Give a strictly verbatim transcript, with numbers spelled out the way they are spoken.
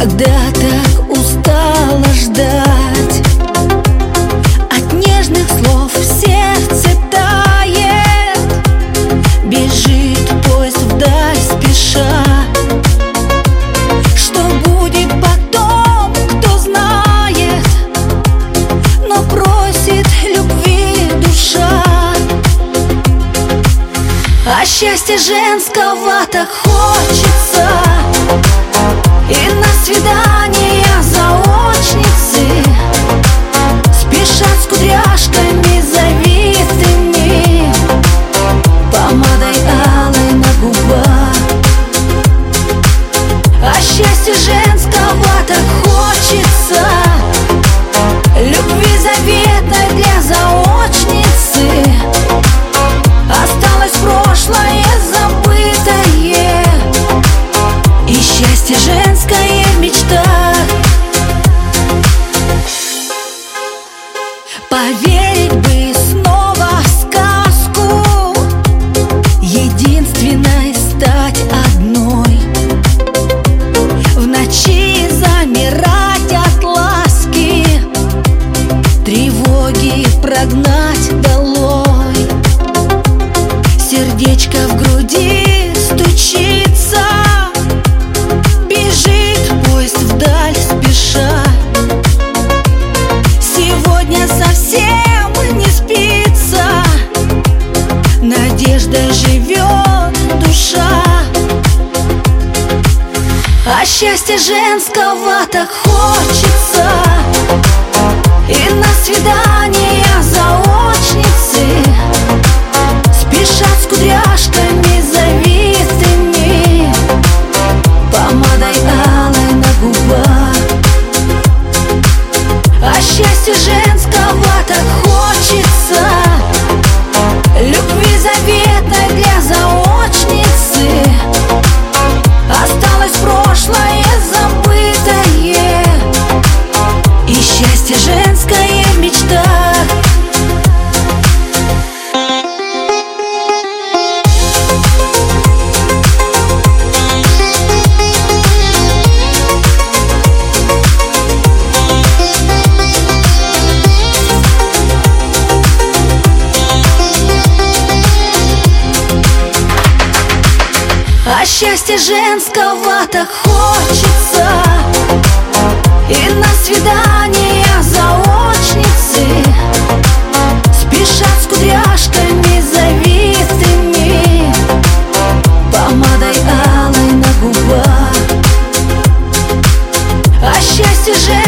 когда так устала ждать. От нежных слов сердце тает, бежит поезд вдаль спеша. Что будет потом, кто знает, но просит любви душа. А счастья женского так хочется, и на свидания заочницы спешат с кудряшками завитыми, помадой алой на губах. А счастья женского так хочется, любви заветной для заочницы. Осталось прошлое забытое, и счастье женское в мечтах. Поверить бы снова в сказку, единственной стать одной, в ночи замирать от ласки, тревоги прогнать долой. Сердечко в груди стучится, бежит поезд вдаль спеша. Сегодня совсем не спится, надежда живет душа. А счастья женского так хочется, и на свидания заочницы спешат с кудряшками завитыми, помадой алой на губах. А счастье женского так хочется, любви заветной для заочницы. Осталось прошлое забытое, и счастье женское в мечтах. А счастья женского так хочется, и на свидания заочницы спешат с кудряшками завитыми, помадой алой на губах. А счастье женского